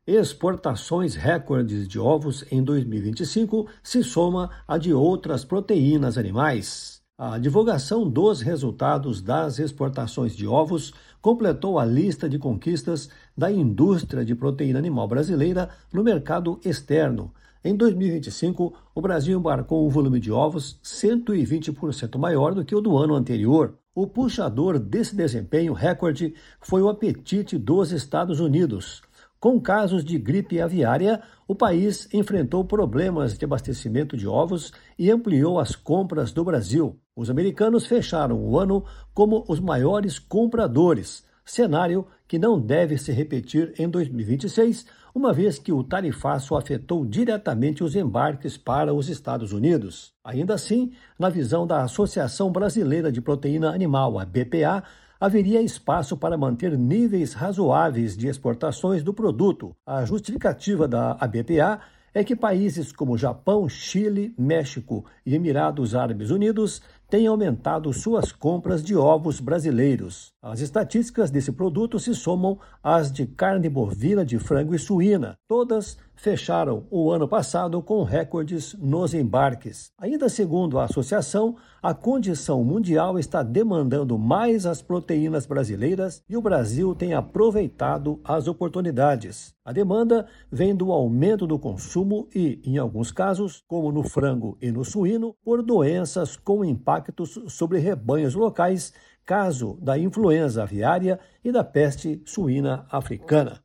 Exportações recordes de ovos em 2025 se soma a de outras proteínas animais. A divulgação dos resultados das exportações de ovos completou a lista de conquistas da indústria de proteína animal brasileira no mercado externo. Em 2025, o Brasil embarcou um volume de ovos 120% maior do que o do ano anterior. O puxador desse desempenho recorde foi o apetite dos Estados Unidos. Com casos de gripe aviária, o país enfrentou problemas de abastecimento de ovos e ampliou as compras do Brasil. Os americanos fecharam o ano como os maiores compradores, cenário que não deve se repetir em 2026, uma vez que o tarifaço afetou diretamente os embarques para os Estados Unidos. Ainda assim, na visão da Associação Brasileira de Proteína Animal, a BPA, haveria espaço para manter níveis razoáveis de exportações do produto. A justificativa da ABPA é que países como Japão, Chile, México e Emirados Árabes Unidos têm aumentado suas compras de ovos brasileiros. As estatísticas desse produto se somam às de carne bovina, de frango e suína. Todas fecharam o ano passado com recordes nos embarques. Ainda segundo a associação, a condição mundial está demandando mais as proteínas brasileiras e o Brasil tem aproveitado as oportunidades. A demanda vem do aumento do consumo e, em alguns casos, como no frango e no suíno, por doenças com impactos sobre rebanhos locais, caso da influenza aviária e da peste suína africana.